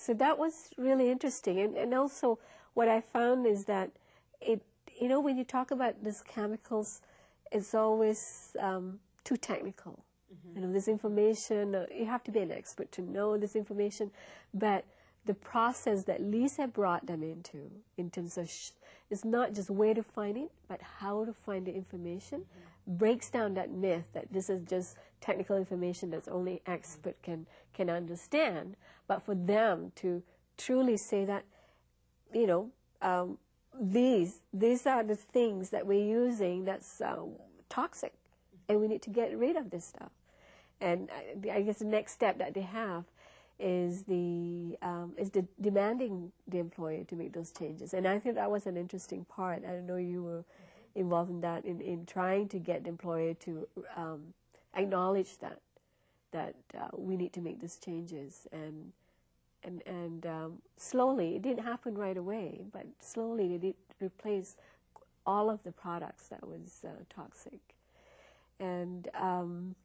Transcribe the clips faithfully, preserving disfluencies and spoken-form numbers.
so that was really interesting. And, and also what I found is that it, you know, when you talk about these chemicals, it's always um, too technical. Mm-hmm. You know, this information, uh, you have to be an expert to know this information, but the process that Lisa brought them into, in terms of, sh- is not just where to find it, but how to find the information, mm-hmm. breaks down that myth that this is just technical information that's only expert can, can understand, but for them to truly say that, you know, um, these, these are the things that we're using that's uh, toxic, and we need to get rid of this stuff. And I, I guess the next step that they have is the um, is the demanding the employer to make those changes. And I think that was an interesting part. I know you were involved in that, in, in trying to get the employer to um, acknowledge that that uh, we need to make these changes. And and and um, slowly, it didn't happen right away, but slowly they did replace all of the products that was uh, toxic. And um,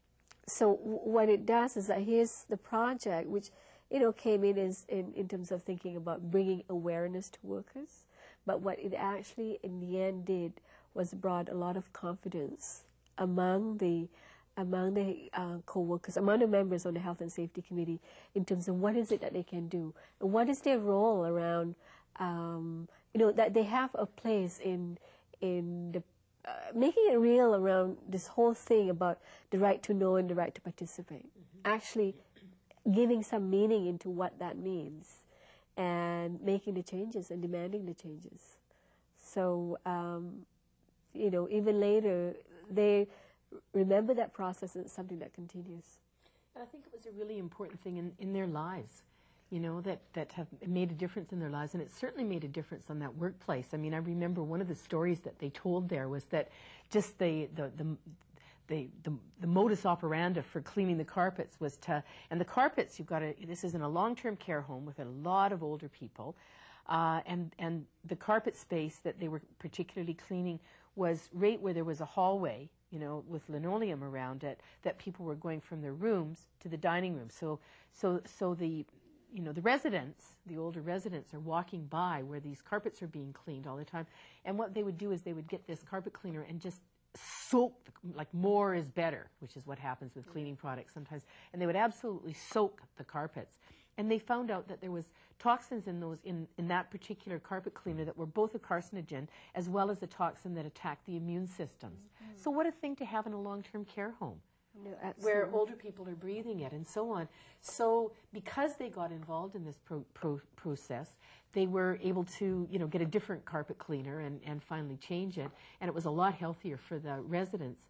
So what it does is that here's the project, which, you know, came in is in, in terms of thinking about bringing awareness to workers. But what it actually, in the end, did was brought a lot of confidence among the among the uh, co-workers, among the members on the Health and Safety Committee, in terms of what is it that they can do, and what is their role around, um, you know, that they have a place in in the Uh, making it real around this whole thing about the right to know and the right to participate. Mm-hmm. Actually giving some meaning into what that means and making the changes and demanding the changes. So, um, you know, even later, they remember that process, and it's something that continues. And I think it was a really important thing in, in their lives, you know, that, that have made a difference in their lives, and it certainly made a difference on that workplace. I mean, I remember one of the stories that they told there was that just the, the, the, the, the, the modus operandi for cleaning the carpets was to, and the carpets, you've got to, this is in a long-term care home with a lot of older people, uh, and, and the carpet space that they were particularly cleaning was right where there was a hallway, you know, with linoleum around it, that people were going from their rooms to the dining room. So, so, so the, you know, the residents, the older residents, are walking by where these carpets are being cleaned all the time. And what they would do is they would get this carpet cleaner and just soak, like more is better, which is what happens with cleaning products sometimes. And they would absolutely soak the carpets. And they found out that there was toxins in those, in, in that particular carpet cleaner that were both a carcinogen as well as a toxin that attacked the immune systems. Mm-hmm. So what a thing to have in a long-term care home. No, where older people are breathing it and so on. So because they got involved in this pro- pro- process, they were able to, you know, get a different carpet cleaner and, and finally change it. And it was a lot healthier for the residents.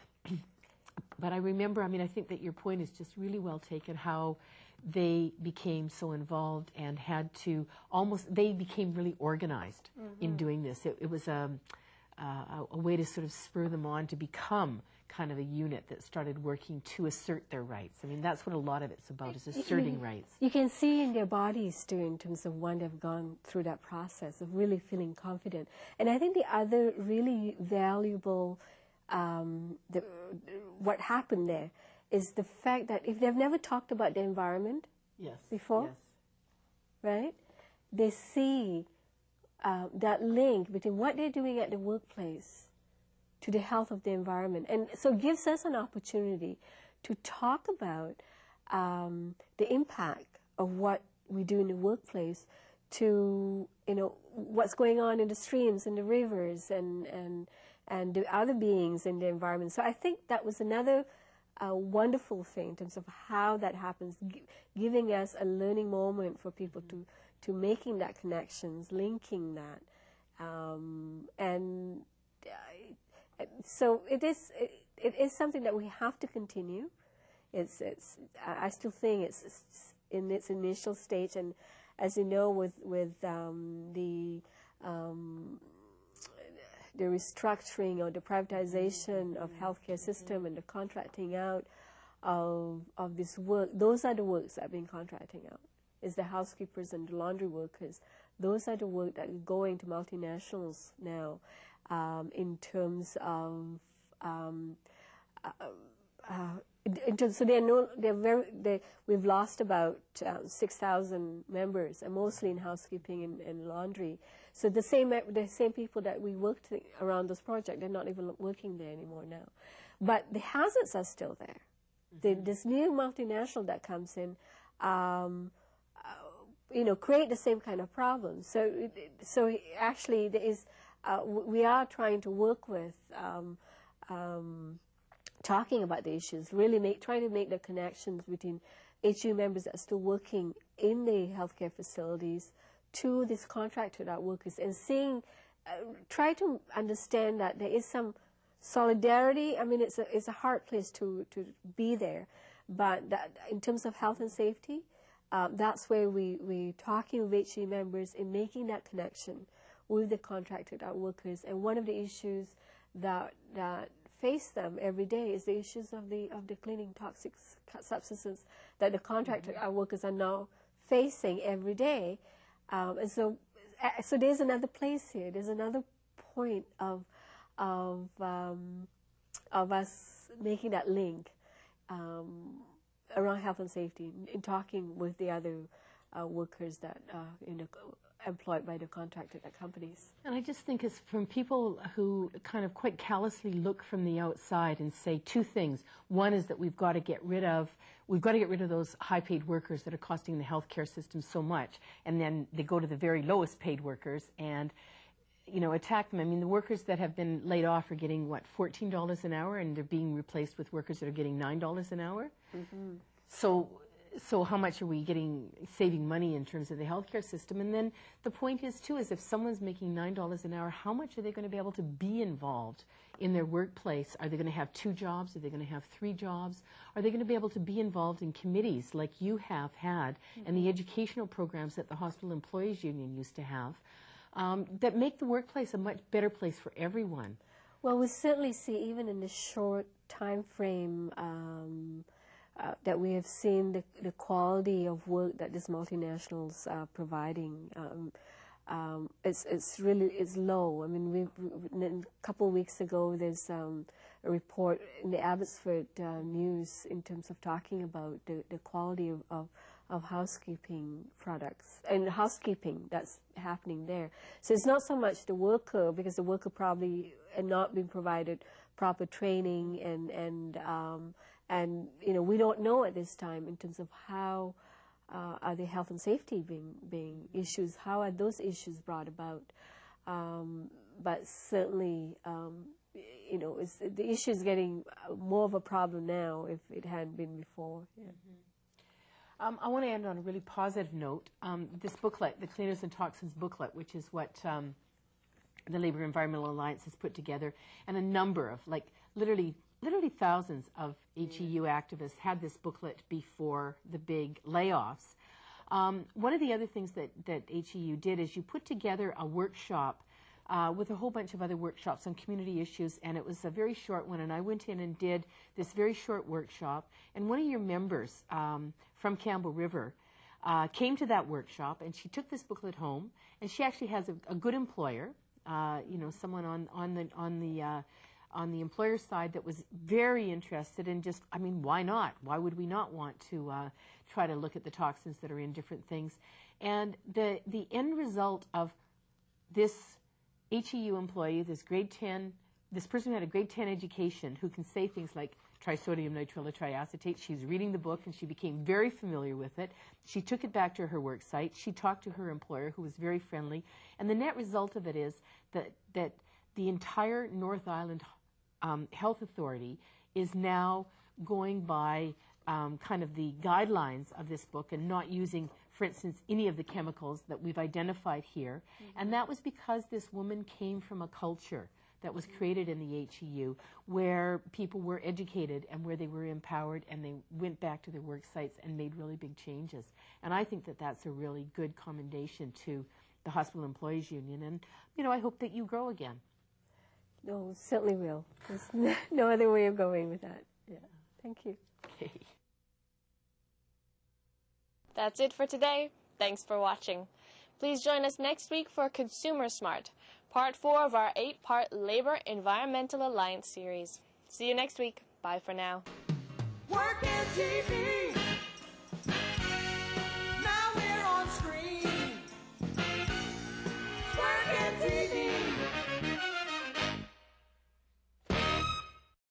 But I remember, I mean, I think that your point is just really well taken, how they became so involved and had to almost, they became really organized mm-hmm. in doing this. It, it was um, uh, a, a way to sort of spur them on to become kind of a unit that started working to assert their rights. I mean, that's what a lot of it's about, is asserting you, rights. You can see in their bodies, too, in terms of when they've gone through that process of really feeling confident. And I think the other really valuable Um, the, what happened there is the fact that if they've never talked about the environment yes, before, yes. right, they see uh, that link between what they're doing at the workplace to the health of the environment. And so it gives us an opportunity to talk about um, the impact of what we do in the workplace to, you know, what's going on in the streams and the rivers and, and, and the other beings in the environment. So I think that was another uh, wonderful thing in terms of how that happens, g- giving us a learning moment for people to, to making that connections, linking that. Um, and uh, so it is, it, it is something that we have to continue. It's, it's, I still think it's, it's in its initial stage, and as you know, with with um, the um, the restructuring or the privatization of healthcare system and the contracting out of of this work, those are the works that have been contracting out. It's the housekeepers and the laundry workers. Those are the work that are going to multinationals now, um, in terms of um, uh, uh, in terms, so they're no, they're very, they, we've lost about um, six thousand members, and mostly in housekeeping and, and laundry. So the same, the same people that we worked around this project, they're not even working there anymore now. But the hazards are still there. Mm-hmm. the, this new multinational that comes in, um, uh, you know, create the same kind of problems. So, so actually, there is, uh, we are trying to work with. Um, um, talking about the issues, really make, trying to make the connections between H U members that are still working in the healthcare facilities to these contracted out workers, and seeing, uh, try to understand that there is some solidarity. I mean, it's a, it's a hard place to, to be there, but that in terms of health and safety, um, that's where we, we're talking with H U members and making that connection with the contracted out workers. And one of the issues that, that face them every day is the issues of the of the cleaning toxic substances that the contracted mm-hmm. workers are now facing every day, um, and so so there's another place here. There's another point of of um, of us making that link um, around health and safety, in talking with the other uh, workers that are you know employed by the contracted companies. And I just think it's from people who kind of quite callously look from the outside and say two things. One is that we've got to get rid of, we've got to get rid of those high-paid workers that are costing the healthcare system so much. And then they go to the very lowest paid workers and, you know, attack them. I mean, the workers that have been laid off are getting, what, fourteen dollars an hour, and they're being replaced with workers that are getting nine dollars an hour. Mm-hmm. So So how much are we getting, saving money in terms of the healthcare system? And then the point is, too, is if someone's making nine dollars an hour, how much are they going to be able to be involved in their workplace? Are they going to have two jobs? Are they going to have three jobs? Are they going to be able to be involved in committees like you have had, mm-hmm. and the educational programs that the Hospital Employees Union used to have, um, that make the workplace a much better place for everyone? Well, we certainly see, even in the short time frame, um, Uh, that we have seen the, the quality of work that these multinationals are providing. Um, um, it's, it's really it's low. I mean, we a couple of weeks ago, there's um, a report in the Abbotsford uh, News in terms of talking about the, the quality of, of, of housekeeping products and housekeeping that's happening there. So it's not so much the worker, because the worker probably had not been provided proper training and and um, And, you know, we don't know at this time in terms of how uh, are the health and safety being, being issues, how are those issues brought about. Um, but certainly, um, you know, it's, the issue is getting more of a problem now if it hadn't been before. Yeah. Mm-hmm. um, I want to end on a really positive note. Um, this booklet, the Cleaners and Toxins booklet, which is what um, the Labour Environmental Alliance has put together, and a number of, like, literally Literally thousands of H E U activists had this booklet before the big layoffs. Um, one of the other things that, that H E U did is you put together a workshop uh, with a whole bunch of other workshops on community issues, and it was a very short one, and I went in and did this very short workshop, and one of your members um, from Campbell River uh, came to that workshop, and she took this booklet home, and she actually has a, a good employer, uh, you know, someone on, on the, on the uh, on the employer side that was very interested in just, I mean, why not? Why would we not want to uh, try to look at the toxins that are in different things? And the, the end result of this H E U employee, this grade ten, this person who had a grade ten education, who can say things like trisodium nitrile triacetate. She's reading the book and she became very familiar with it. She took it back to her work site. She talked to her employer, who was very friendly. And the net result of it is that, that the entire North Island Um, Health Authority is now going by um, kind of the guidelines of this book and not using, for instance, any of the chemicals that we've identified here. Mm-hmm. And that was because this woman came from a culture that was created in the H E U where people were educated and where they were empowered, and they went back to their work sites and made really big changes. And I think that that's a really good commendation to the Hospital Employees Union. And, you know, I hope that you grow again. No, certainly will. There's no other way of going with that. Yeah. Thank you. Okay. That's it for today. Thanks for watching. Please join us next week for Consumer Smart, part four of our eight-part Labour Environmental Alliance series. See you next week. Bye for now. Working T V.